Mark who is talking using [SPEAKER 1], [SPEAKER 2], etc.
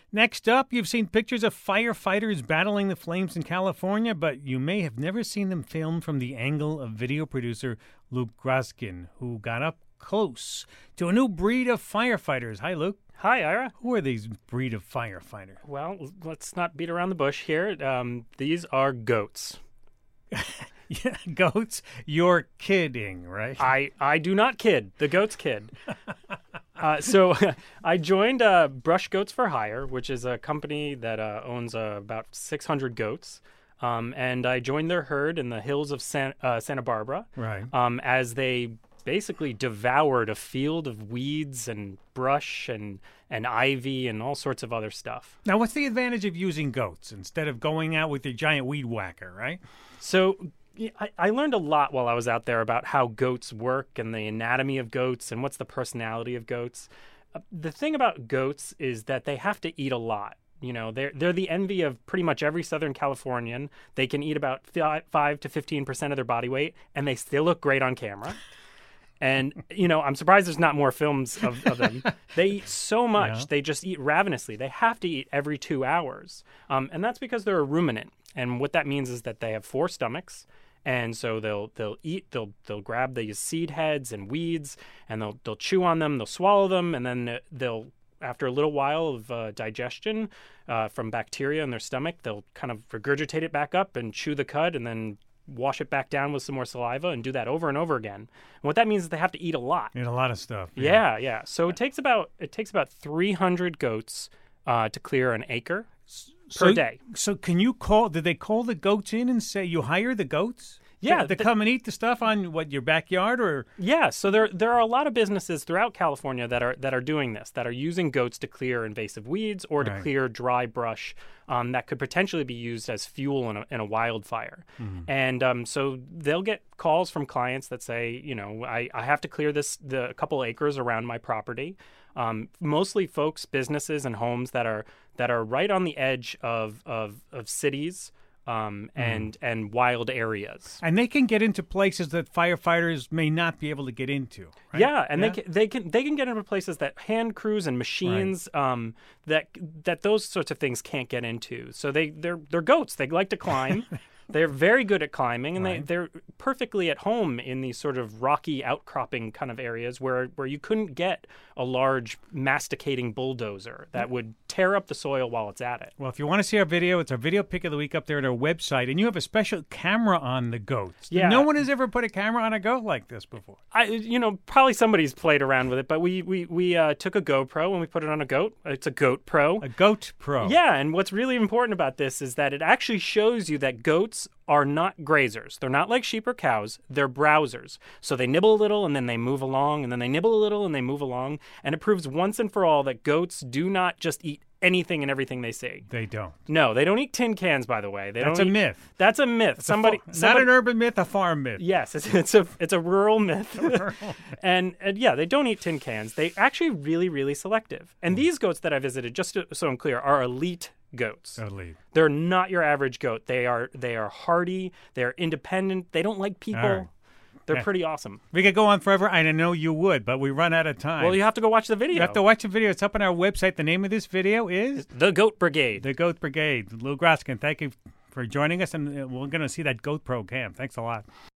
[SPEAKER 1] Next up, you've seen pictures of firefighters battling the flames in California, but you may have never seen them filmed from the angle of video producer Luke Graskin, who got up close to a new breed of firefighters. Hi, Luke.
[SPEAKER 2] Hi, Ira.
[SPEAKER 1] Who are these breed of firefighters?
[SPEAKER 2] Well, let's not beat around the bush here. These are goats.
[SPEAKER 1] Yeah, goats? You're kidding, right?
[SPEAKER 2] I do not kid. The goats kid. So I joined Brush Goats for Hire, which is a company that owns about 600 goats. And I joined their herd in the hills of Santa Barbara.
[SPEAKER 1] Right.
[SPEAKER 2] As they basically devoured a field of weeds and brush and ivy and all sorts of other stuff.
[SPEAKER 1] Now, what's the advantage of using goats instead of going out with your giant weed whacker, right?
[SPEAKER 2] So I learned a lot while I was out there about how goats work and the anatomy of goats and what's the personality of goats. The thing about goats is that they have to eat a lot. You know, they're the envy of pretty much every Southern Californian. They can eat about 5 to 15% of their body weight, and they still look great on camera. And, you know, I'm surprised there's not more films of them. They eat so much. Yeah. They just eat ravenously. They have to eat every 2 hours. And that's because they're a ruminant. And what that means is that they have 4 stomachs. And so they'll eat, they'll grab these seed heads and weeds, and they'll chew on them, they'll swallow them, and then they'll, after a little while of digestion from bacteria in their stomach, they'll kind of regurgitate it back up and chew the cud and then wash it back down with some more saliva and do that over and over again. And what that means is they have to eat a lot.
[SPEAKER 1] Eat a lot of stuff.
[SPEAKER 2] Yeah. So it takes about 300 goats to clear an acre per day.
[SPEAKER 1] So did they call the goats in and say you hire the goats?
[SPEAKER 2] Yeah,
[SPEAKER 1] to come and eat the stuff on your backyard, or
[SPEAKER 2] yeah. So there are a lot of businesses throughout California that are doing this, that are using goats to clear invasive weeds or to clear dry brush that could potentially be used as fuel in a wildfire. Mm-hmm. And so they'll get calls from clients that say, you know, I have to clear the couple acres around my property. Mostly folks, businesses, and homes that are right on the edge of cities. And wild areas, and
[SPEAKER 1] they can get into places that firefighters may not be able to get into. Right?
[SPEAKER 2] Yeah, and they can get into places that hand crews and machines that those sorts of things can't get into. So they're goats. They like to climb. They're very good at climbing, and they're perfectly at home in these sort of rocky outcropping kind of areas where you couldn't get a large masticating bulldozer that would tear up the soil while it's at it.
[SPEAKER 1] Well, if you want to see our video, it's our video pick of the week up there at our website, and you have a special camera on the goats.
[SPEAKER 2] Yeah.
[SPEAKER 1] No one has ever put a camera on a goat like this before.
[SPEAKER 2] Probably somebody's played around with it, but we took a GoPro and we put it on a goat. It's a Goat Pro.
[SPEAKER 1] A Goat Pro.
[SPEAKER 2] Yeah, and what's really important about this is that it actually shows you that goats are not grazers. They're not like sheep or cows. They're browsers. So they nibble a little and then they move along, and then they nibble a little and they move along. And it proves once and for all that goats do not just eat anything and everything they see.
[SPEAKER 1] They don't.
[SPEAKER 2] No, they don't eat tin cans, by the way.
[SPEAKER 1] That's a myth.
[SPEAKER 2] That's a myth.
[SPEAKER 1] Not an urban myth, a farm myth.
[SPEAKER 2] Yes, it's a rural myth. and yeah, they don't eat tin cans. They actually really, really selective. And these goats that I visited, just so I'm clear, are elite goats.
[SPEAKER 1] Elite.
[SPEAKER 2] They're not your average goat. They are hardy. They're independent. They don't like people. Right. They're pretty awesome.
[SPEAKER 1] We could go on forever, and I know you would, but we run out of time.
[SPEAKER 2] Well, you have to go watch the video.
[SPEAKER 1] You have to watch the video. It's up on our website. The name of this video is
[SPEAKER 2] The Goat Brigade.
[SPEAKER 1] The Goat Brigade. Lou Graskin, thank you for joining us, and we're going to see that Goat Pro cam. Thanks a lot.